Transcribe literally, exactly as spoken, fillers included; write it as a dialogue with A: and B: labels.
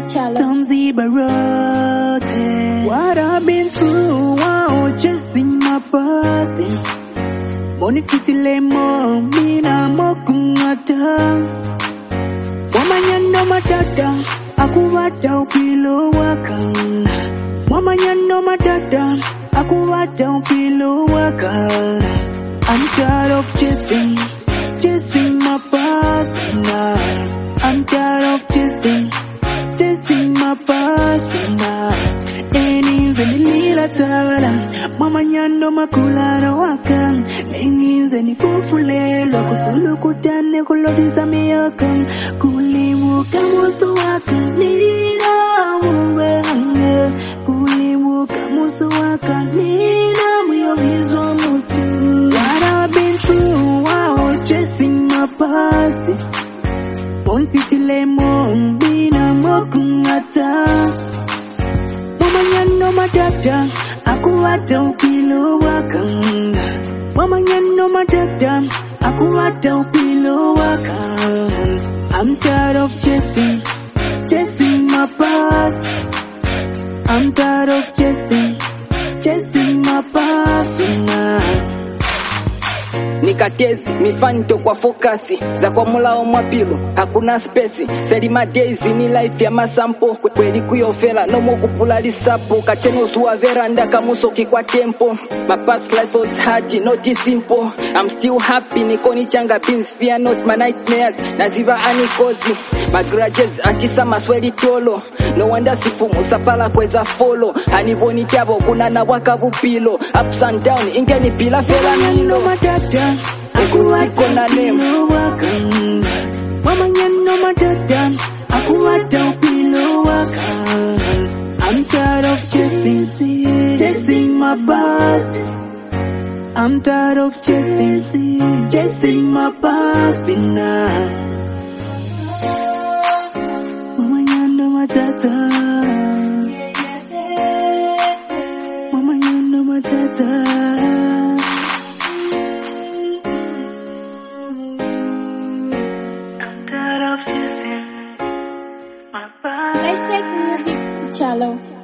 A: Tomzi Barote. What I've been through, wow, chasing my past. Money fitile mo, mina mo kumata. Mama nyando matata, akuwata upilo wakana. Mama nyando matata, akuwata upilo wakana. I'm tired of chasing, chasing my past now. I'm tired of chasing, chasing my past now. Enize nilila tawala, mama nyando makulana wakan. Enize ni fufulelo, kusulu kutane kulodiza miyakan. Kulimuka musu wakan, nina muwe hane. Kulimuka musu wakan, nina muyomizwa mutu. What I've been through, wow, chasing my past. One fitile mo, bina mo kumata. Mama nyando matata, akuwata upilo wakanga. Mama nyando matata, akuwata upilo wakanga. I'm tired of chasing, chasing my past. I'm tired of chasing, chasing my past now.
B: Nikatezi, mifanito kwa fokasi za kwa mulao mwapilo, hakuna spesi. Selima daisy ni life ya masampo. Kweli kuyofela, no mo kupulali sapo. Kacheno zuwa veranda kamusoki kwa tempo. My past life was hard, not simple. I'm still happy, nikoni changa pins. Fear not my nightmares, naziva anikozi. My grudges, antisa masweli tolo. No wonder sifumu, sapala kweza follow. Hanivoni tiabo, kuna na wakabupilo. Ups and down, ingeni pila fela nilo.
A: Akuwata upilo wakanga. Mama nyando matata, akuwata upilo wakanga. I'm tired of chasing, chasing my past. I'm tired of chasing, chasing my past now. Mama nyando matata, mama nyando matata.
C: Let's take music to cello.